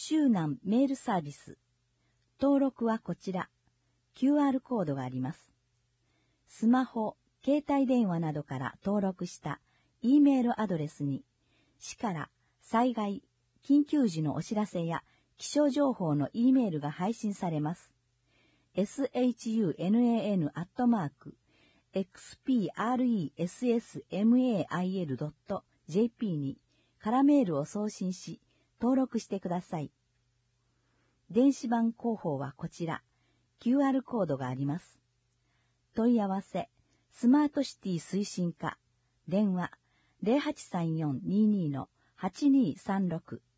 周南メールサービス。登録はこちら。QR コードがあります。スマホ、携帯電話などから登録した E メールアドレスに、市から災害、緊急時のお知らせや気象情報の E メールが配信されます。sunan@xpressmail.jp に空メールを送信し、登録してください。電子版広報はこちら、QR コードがあります。問い合わせ、スマートシティ推進課、電話 0834-22-8236